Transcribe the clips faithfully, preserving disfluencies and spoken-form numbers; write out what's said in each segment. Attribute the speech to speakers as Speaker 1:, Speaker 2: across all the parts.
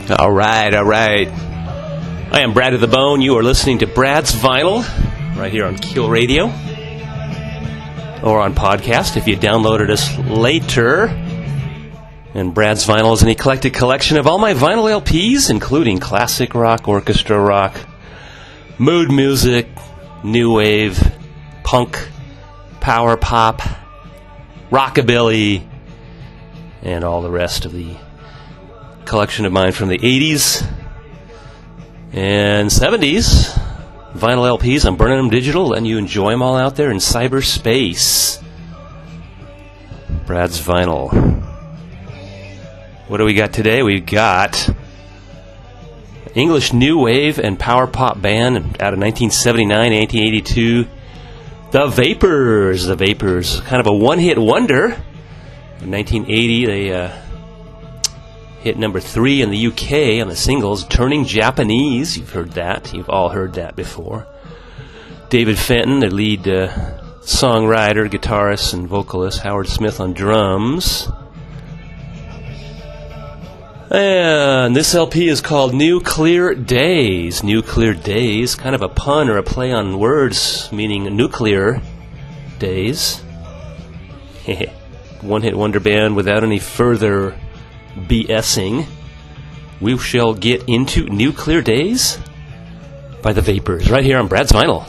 Speaker 1: All right, all right. I am Brad of the Bone. You are listening to Brad's Vinyl right here on Keel Radio or on podcast if you downloaded us later. And Brad's Vinyl is an eclectic collection of all my vinyl L Ps, including classic rock, orchestra rock, mood music, new wave, punk, power pop, rockabilly, and all the rest of the collection of mine from the eighties and seventies. Vinyl L Ps, I'm burning them digital, and you enjoy them all out there in cyberspace. Brad's Vinyl. What do we got today? We've got English new wave and power pop band out of nineteen seventy-nine, nineteen eighty-two, The Vapors. The Vapors, kind of a one-hit wonder. In nineteen eighty, they uh, hit number three in the U K on the singles, Turning Japanese. You've heard that. You've all heard that before. David Fenton, their lead uh, songwriter, guitarist, and vocalist. Howard Smith on drums. And this L P is called Nuclear Days. Nuclear Days, kind of a pun or a play on words, meaning nuclear days. One-hit wonder band without any further BSing. We shall get into Nuclear Days by The Vapors right here on Brad's Vinyl.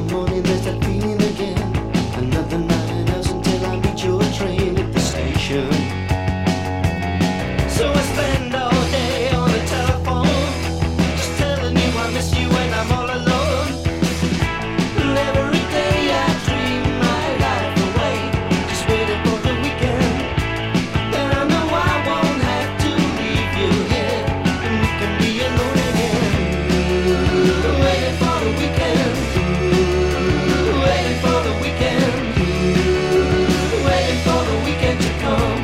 Speaker 2: morning there's that feeling again. Another nine hours until I meet your train at the station. So I spend all day on the telephone, just telling you I miss you when I'm all alone. And every day I dream my life away, just waiting for the weekend. And I know I won't have to leave you here, and we can be alone again. Waiting for the weekend, waiting for the weekend, waiting for the weekend to come.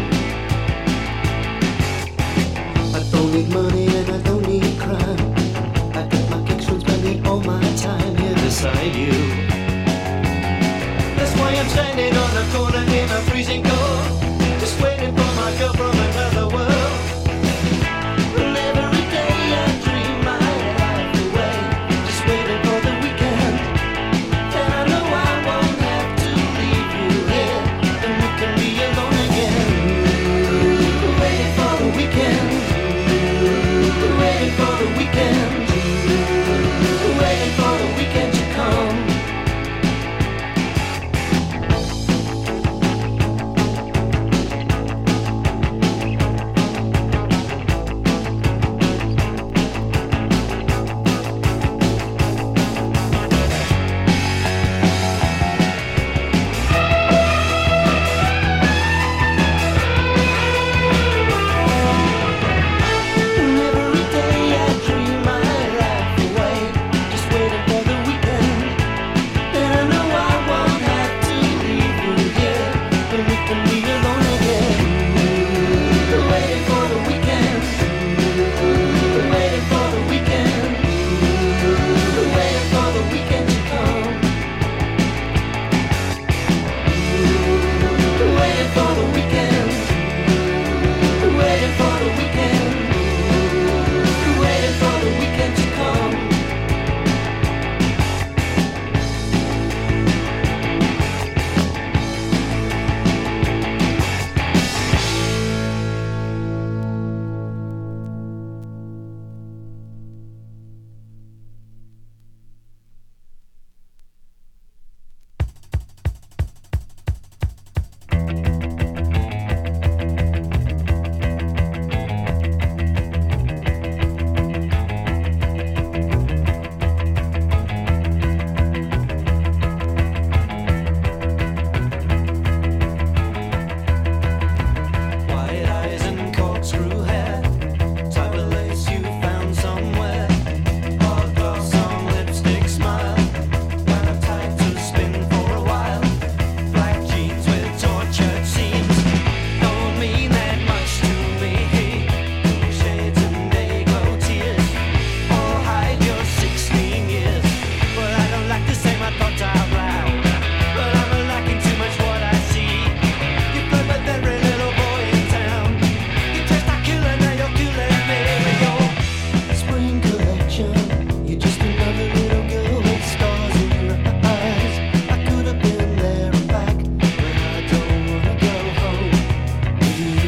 Speaker 2: I don't need money and I don't need crime. I got my kicks from spending all my time here beside you. That's why I'm standing on the corner in a freezing cold, just waiting for my girl from another world. And every day I dream my life away, just waiting for the weekend. And I know I won't have to leave you here, and we can be alone again. Waiting for the weekend, waiting for the weekend, waiting for the weekend to come. And every day I dream my life away, just waiting for the weekend. And I know I won't have to leave you here, and we can be alone again. Waiting for the weekend, waiting for the weekend, waiting for the weekend to come. Waiting for the weekend, waiting for the weekend, waiting for the weekend to come. White eyes and corkscrew hair, type of lace you found somewhere. Hard gloss on lipstick smile, when I'm tied to spin for a while. Black jeans with tortured seams don't mean that much to me. Shades and day glow tears all hide your sixteen years. But I don't like to say my thoughts out loud, but I'm lacking too much what I see. You flirt with every little boy in town. You testicular, now you're killing me with your spring collection. You're just another little girl with stars in your eyes. I could have been there and back, but I don't wanna go home with you.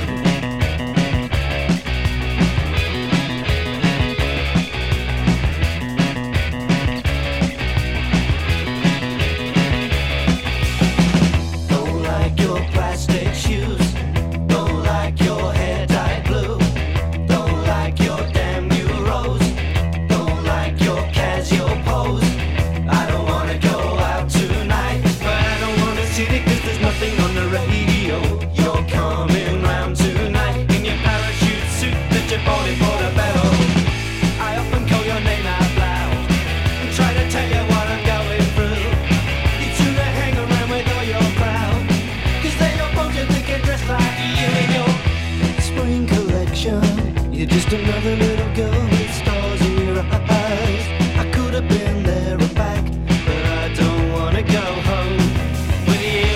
Speaker 2: Don't like your plastic shoes, don't like your hair dyed blue, don't like your damn new rose, don't like your Casio pose. I don't wanna go out tonight, but I don't wanna see it 'cause there's nothing on the radio. You're coming round tonight in your parachute suit that you bought it for the battle. I often call your name out loud and try to tell you what I'm going through. You too to hang around with all your crowd, 'cause they're your bones you think are dressed like you in your spring collection. You're just another little girl with stars in your eyes. I could have been there and back, but I don't wanna go home with you.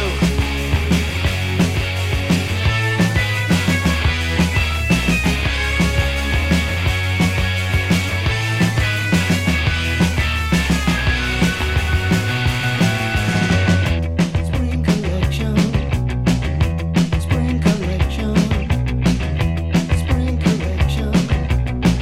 Speaker 2: Spring collection, spring collection, spring collection.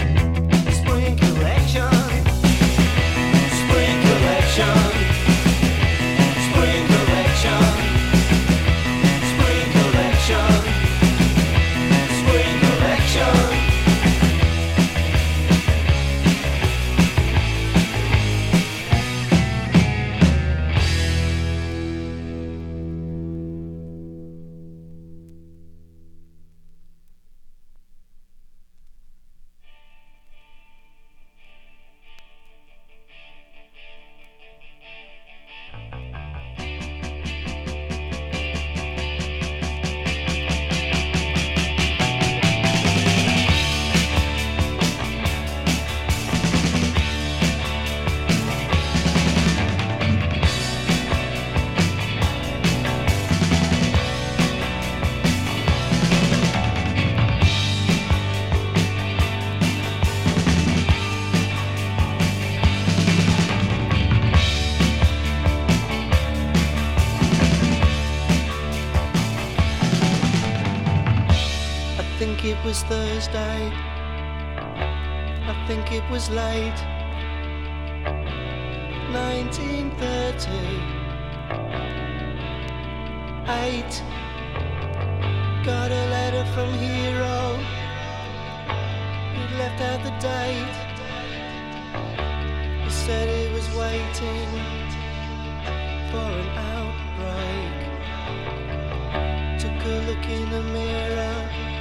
Speaker 2: it was Thursday. I think it was late. nineteen thirty-eight. Got a letter from Hero. He'd left out the date. He said he was waiting for an outbreak. Took a look in the mirror.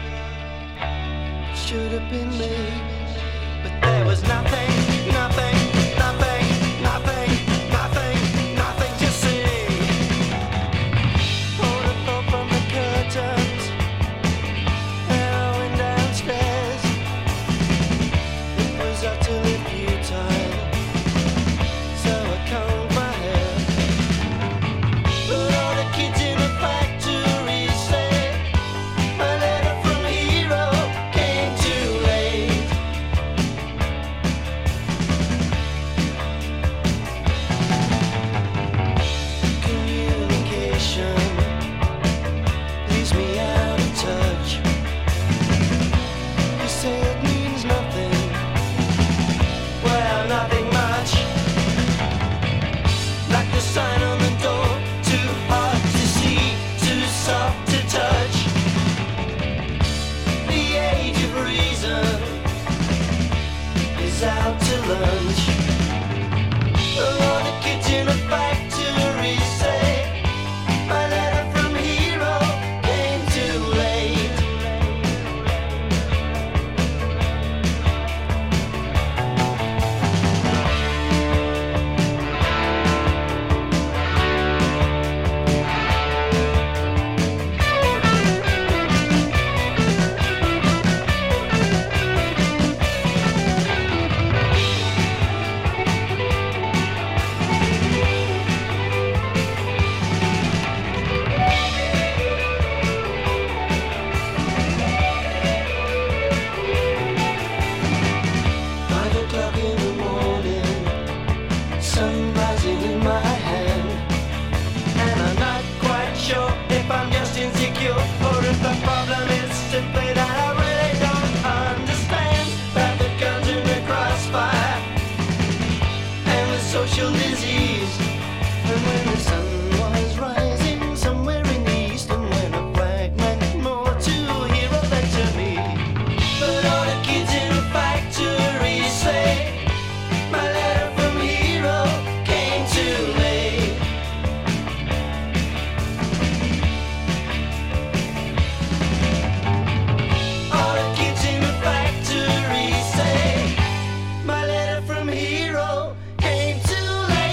Speaker 2: It should have been me, but there was nothing, nothing, nothing, nothing, nothing, nothing to see. Pulled a thought from the curtains, and I went downstairs. It was utterly futile, so I combed my hair. But all the kids in the factory said my letter from Hero came too late. Communication leaves me out of touch. You say it means nothing. Well, nothing much. Like the sign on the door, too hard to see, too soft to touch. The age of reason is out to lunch. All the kids in the factory say my letter from Hero came too late. Five o'clock in the morning, sun rising in my hand, and I'm not quite sure if I'm just insecure or if the problem is simply that I really don't understand about the guns in the crossfire and the social disease. And when the sun was rising somewhere in the east, and when a flag meant more to Hero than to me. But all the kids in the factory say my letter from Hero came too late. All the kids in the factory say my letter from Hero came too late.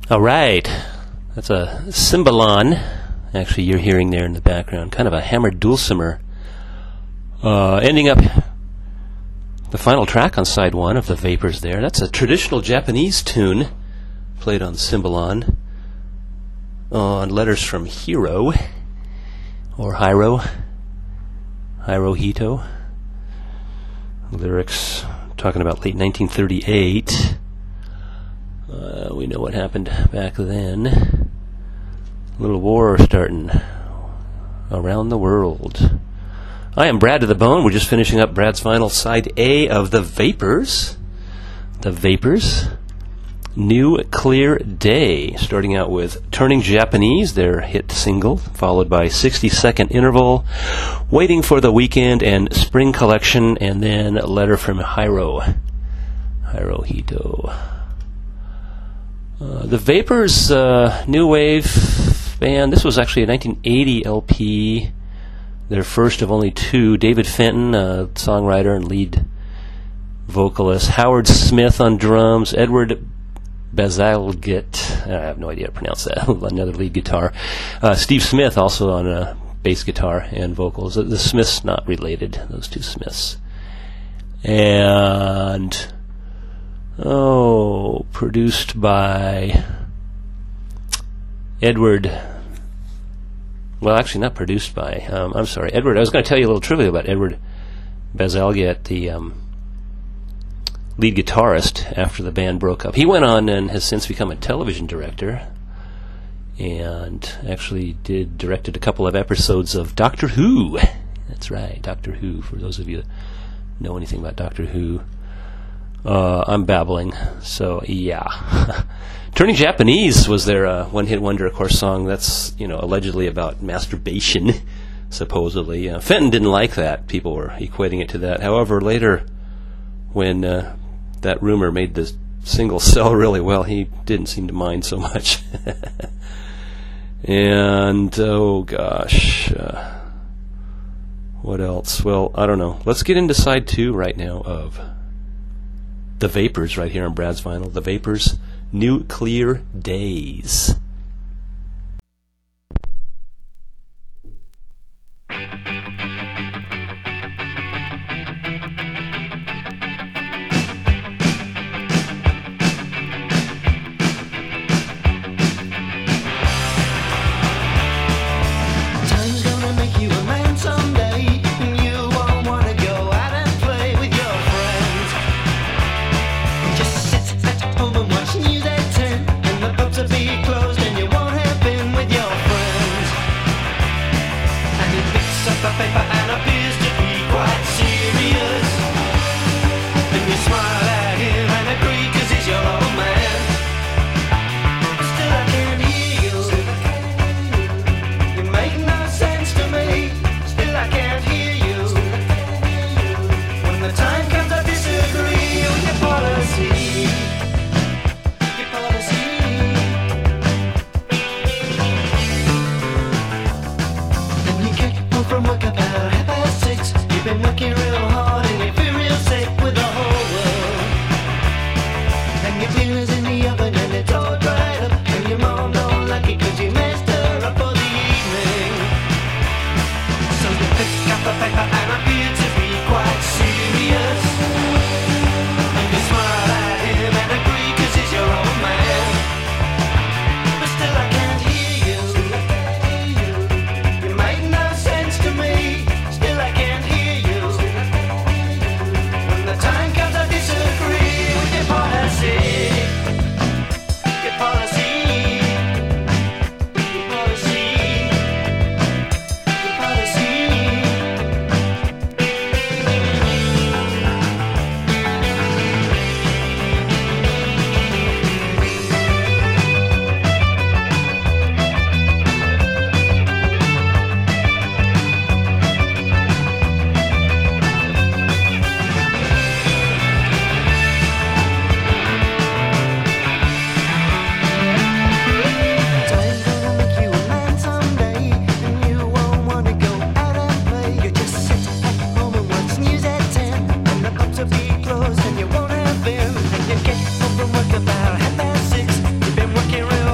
Speaker 1: All right. That's a cymbalon. Actually, you're hearing there in the background. Kind of a hammered dulcimer. Uh, ending up the final track on side one of the Vapors there. That's a traditional Japanese tune played on cymbalon on letters from Hiro or Hiro. Hirohito. Lyrics talking about late nineteen thirty-eight. Uh, we know what happened back then. A little war starting around the world. I am Brad to the Bone. We're just finishing up Brad's final side A of the Vapors. The Vapors. New Clear Day. Starting out with Turning Japanese, their hit single, followed by sixty second Interval, Waiting for the Weekend, and Spring Collection, and then a letter from Hiro. Hirohito. Uh, the Vapors, uh, new wave band. This was actually a nineteen eighty L P, their first of only two. David Fenton, uh, songwriter and lead vocalist. Howard Smith on drums. Edward Bazalgette, I have no idea how to pronounce that, another lead guitar. Uh, Steve Smith also on uh, bass guitar and vocals. The, the Smiths not related, those two Smiths. And... Oh, produced by Edward. Well, actually, not produced by. Um, I'm sorry, Edward. I was going to tell you a little trivia about Edward Bazalgette, the um, lead guitarist after the band broke up. He went on and has since become a television director, and actually did directed a couple of episodes of Doctor Who. That's right, Doctor Who. For those of you that know anything about Doctor Who. Uh, I'm babbling, so yeah. Turning Japanese was their uh, one-hit wonder, of course, song. That's, you know, allegedly about masturbation, supposedly. Uh, Fenton didn't like that. People were equating it to that. However, later, when uh, that rumor made the single sell really well, he didn't seem to mind so much. And, oh gosh, uh, what else? Well, I don't know. Let's get into side two right now of The Vapors right here on Brad's Vinyl. The Vapors, New Clear Days.
Speaker 2: Time's gonna make you a man someday, and you won't wanna go out and play with your friends. Just sit at home and watch news at ten, and the pubs will be closed, and you won't have been with your friends. And he picks up a paper and appears to be quite serious, and you smile at him and agree 'cause he's your old man. But still I can't hear you. You make no sense to me. Still I can't hear you. When the time comes I disagree with your policy. Your policy. And you get home from work about half past six. You've been working real hard and you feel real sick with the whole world. And your dinner's in the oven and it's all dried up, and your mom don't like it 'cause you messed her up for the evening. So you pick up the paper and appear to be quite serious, and you smile at him and agree 'cause he's your old man. But still I can't hear you. You make no sense to me. Still I can't hear you. When the time comes I disagree with your policy. Your policy. Your policy. Your policy. Time's gonna make you a man someday, and you won't wanna go out and play. You just sit at home and watch news at ten, and the pubs will be closed, and you won't have been. And you get home from work about half past six. You've been working real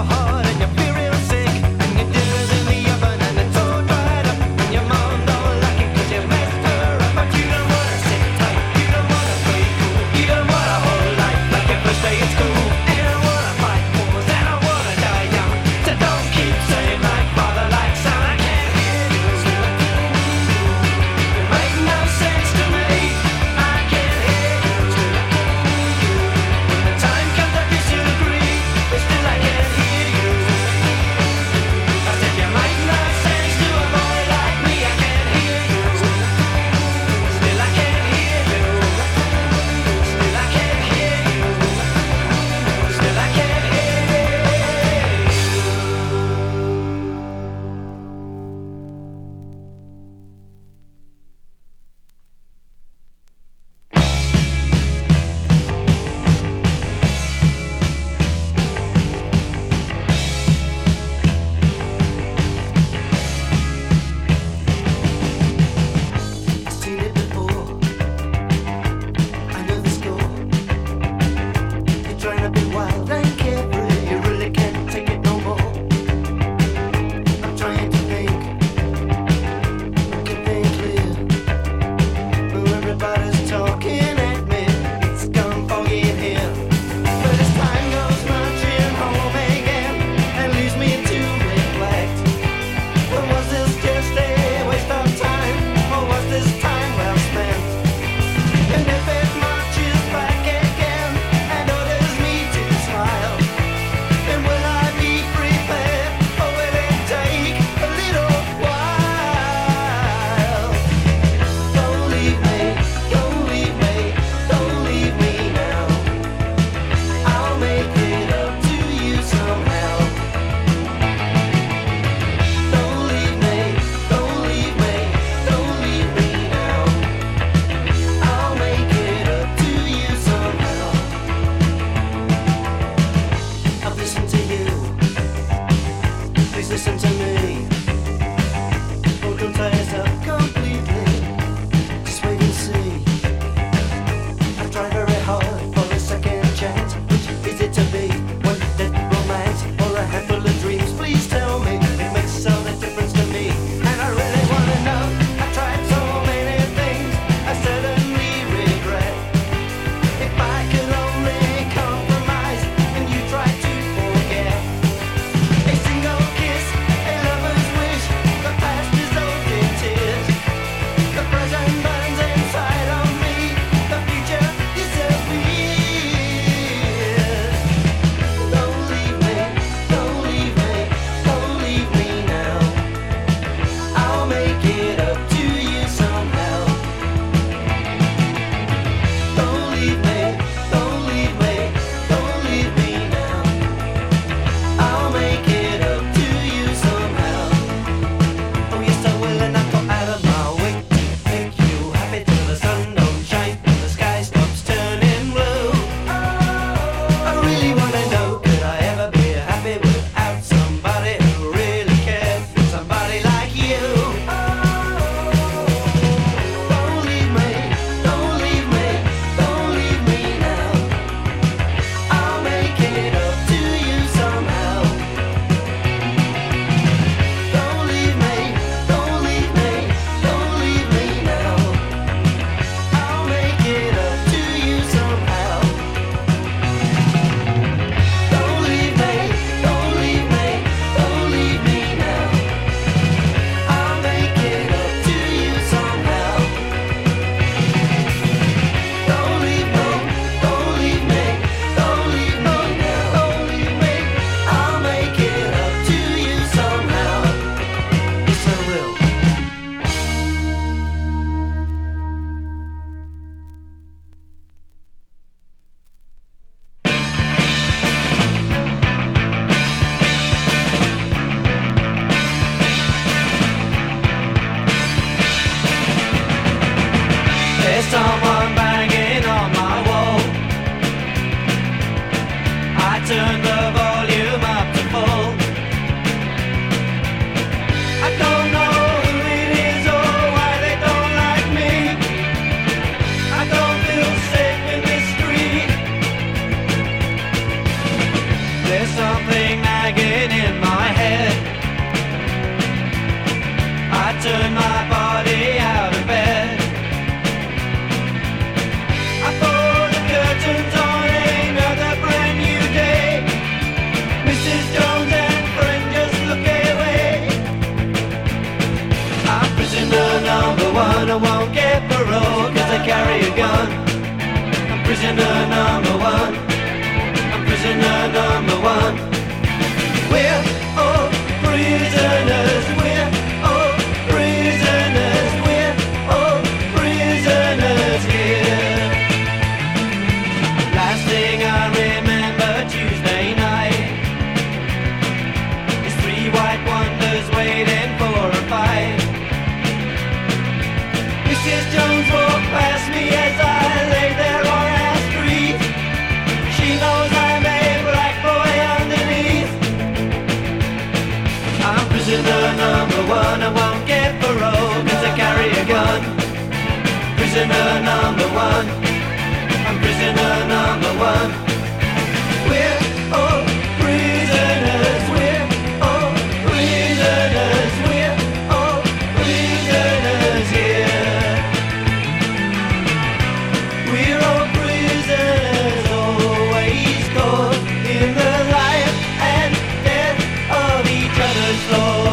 Speaker 2: turn the volume up to full. I don't know who it is or why they don't like me. I don't feel safe in this street. There's something nagging in my head. I turn my body out of bed. I pull the curtains on another brand new day. Missus Jones and friend just look away. I'm prisoner number one, I won't get parole cause I carry a gun. I'm prisoner number one, I'm prisoner number one. We're all prisoners, we're all prisoners, we're all prisoners here. Last thing I remember Tuesday night is three white wonders waiting for a fight. Missus Jones walked past me as I lay there on our street. She knows I'm a black boy underneath. I'm prisoner number one, I won't get parole cause I carry a gun. Prisoner number one, I'm prisoner number one. We're all prisoners, we're all prisoners, we're all prisoners here. We're all prisoners, always caught in the life and death of each other's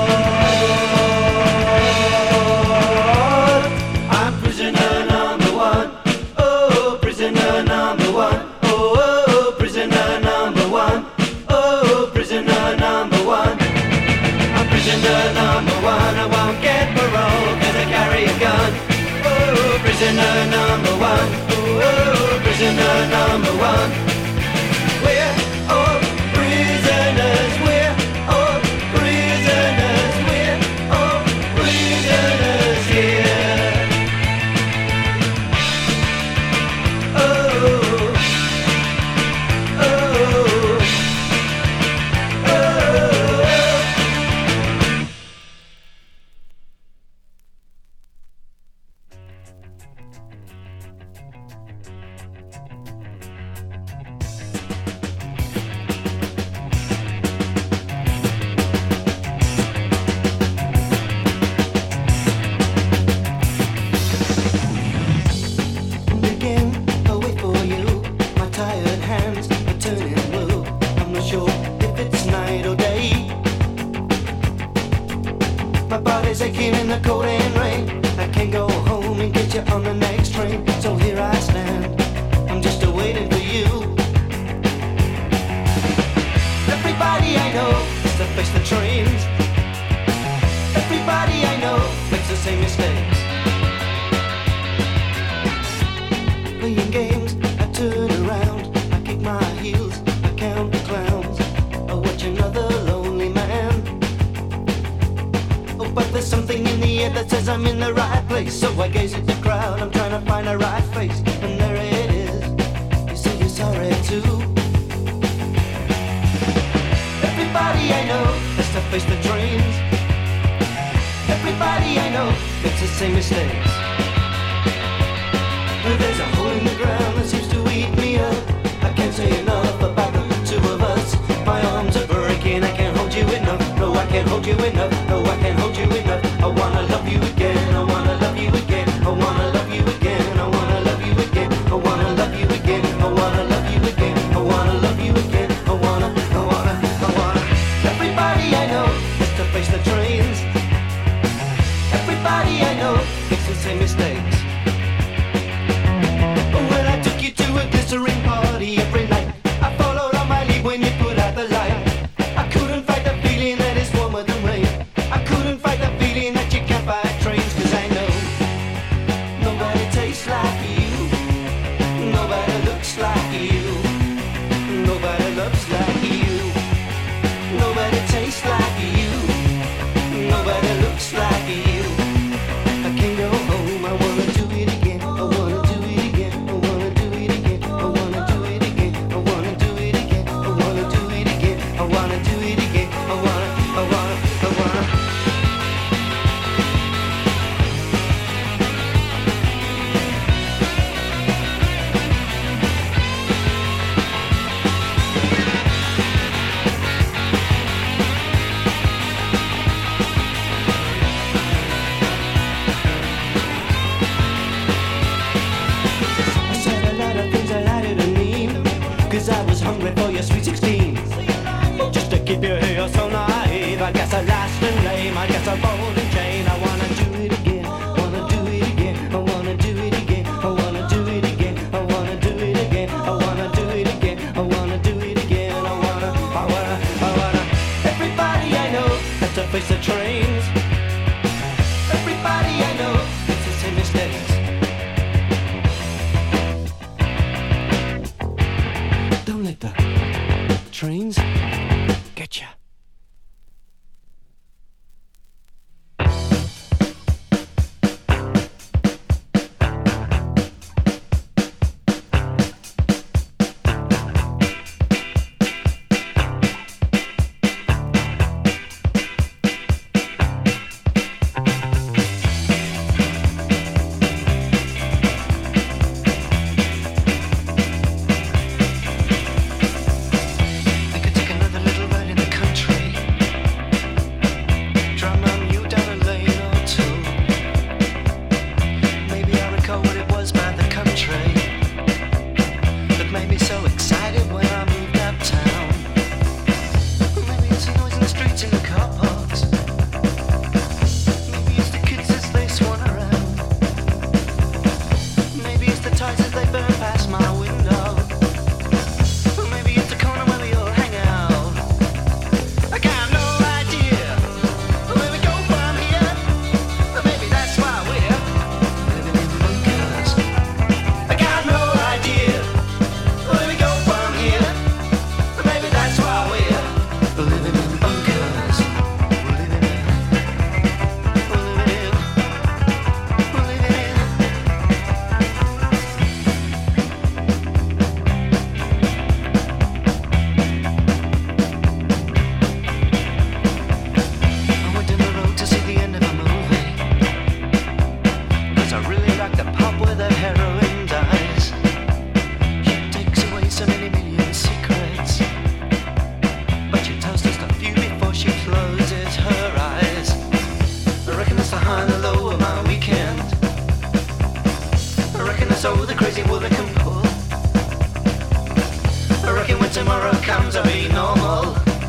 Speaker 2: Lord. I'm prisoner number one, oh, prisoner number one, oh, oh, prisoner number one, oh, prisoner number one. I'm prisoner number one, I won't get parole cause I carry a gun. Oh, prisoner number one, oh, oh, prisoner number one. We're all prisoners, we're all prisoners, we're all prisoners here. Oh, oh, oh. Begin, I'll wait for you. My tired hands are turning blue. I'm not sure if it's night or day. My body's aching in the cold and rain. I can't go home and get you on the next train. So here I stand, I'm just waiting for you. Everybody I know has to face the trains. Everybody I know makes the same mistakes. Playing games, I turn around, I kick my heels, I count the clowns, I watch another lonely man. Oh, but there's something in the air that says I'm in the right place. So I gaze at the crowd, I'm trying to find a right face, and there it is. You say you're sorry too. Everybody I know has to face the trains. Everybody I know makes the same mistakes. There's a hole in the ground that seems to eat me up. I can't say enough about the two of us. My arms are breaking, I can't hold you enough. No, I can't hold you enough. No, I can't hold you enough. I wanna love you again. I wanna love you again. I wanna love you again. I wanna love you again. I wanna love you again. I wanna love you again. I wanna love you again. I wanna, I wanna, I wanna. Everybody I know has to face the trains. Everybody I know makes the same mistakes. When I took you to a glycerine party every night, I followed on my lead when you put out the light. I couldn't fight the feeling that is warmer than rain. just hungry for your sweet sixteen. Just to keep you here so naive. I guess I last and lame. I guess I'm bold and chain. I wanna do it again. Wanna do it again. I wanna do it again. I wanna do it again. I wanna do it again. I wanna do it again. I wanna do it again. I wanna, I wanna, I wanna. Everybody I know has to face the trains. Everybody I know makes the same mistakes. Don't let the trains get ya. I could take another little ride in the country. Drum a mule down a lane or two. Maybe I recall what it was about the country that made me so excited when I moved uptown. Or maybe it's the noise in the streets in the car parks. Maybe it's the kids as they swan around. Maybe it's the ties as they burn past my window. Or maybe it's the corner where we all hang out. I got no idea where we go from here. Or maybe that's why we're living in bunkers. I got no idea where we go from here. Or maybe that's why we're living in bunkers. We're living in, we're living in, we're living in. I went down the road to see the end of a movie, 'cause I really like the pub where the heroine dies. She takes away so many million secrets, but she tells just a few before she closes her eyes. I reckon that's the high and the low of my weekend. I reckon that's all the crazy woman can pull. I reckon when tomorrow comes I'll be normal.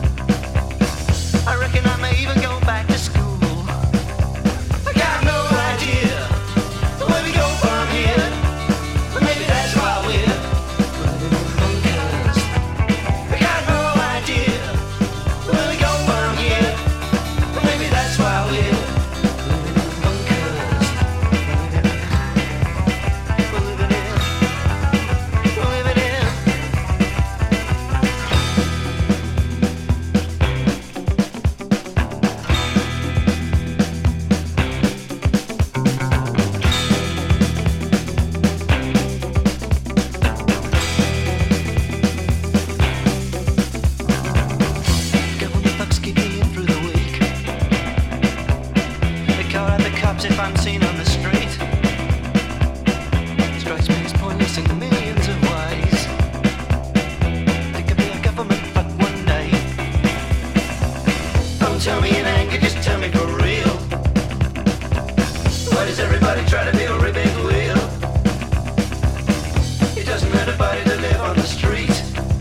Speaker 2: I reckon I may even go back to school. I got no idea where we go from here. But maybe that's why we're living in bunkers. I got no idea where we go from here. But maybe that's why we're living in bunkers. We're living in, we're living in. Government bucks keep me in through the week. They call out the cops if I'm seen on the street. Strikes me as pointless in millions of ways. Think I'll be a government fuck one day. Don't tell me in anger, just tell me for real. Why does everybody try to be a really big wheel? It doesn't hurt a body to live on the street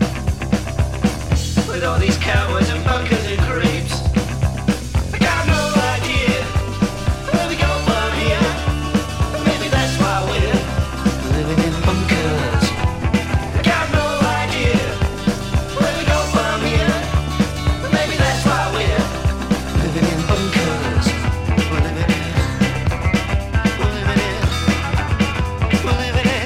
Speaker 2: with all these cowards and bunkers and creeps. I got no idea where we go from here. But maybe that's why we're living in bunkers. I got no idea where we go from here. But maybe that's why we're living in bunkers. We're living in, we're living in, we're living in.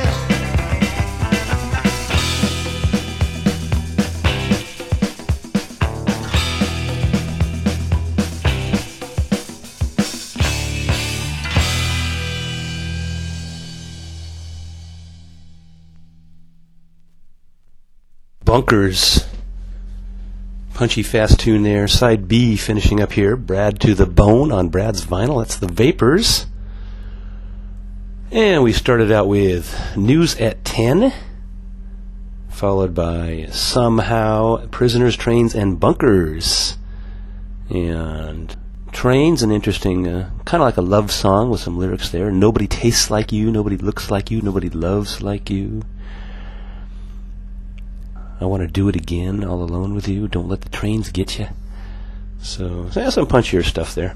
Speaker 1: Bunkers. Punchy fast tune there. Side B finishing up here. Brad to the Bone on Brad's vinyl. That's the Vapors. And we started out with News at ten, followed by Somehow, Prisoners, Trains, and Bunkers. And Trains, an interesting, uh, kind of like a love song with some lyrics there. Nobody tastes like you, nobody looks like you, nobody loves like you. I want to do it again, all alone with you. Don't let the trains get you. So, so some punchier stuff there.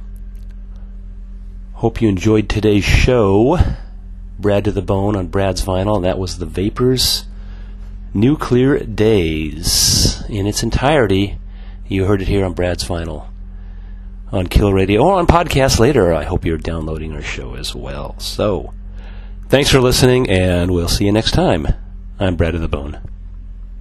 Speaker 1: Hope you enjoyed today's show. Brad to the Bone on Brad's Vinyl, and that was The Vapors' Nuclear Days. In its entirety, you heard it here on Brad's Vinyl on Kill Radio, or on podcast later. I hope you're downloading our show as well. So, thanks for listening, and we'll see you next time. I'm Brad to the Bone.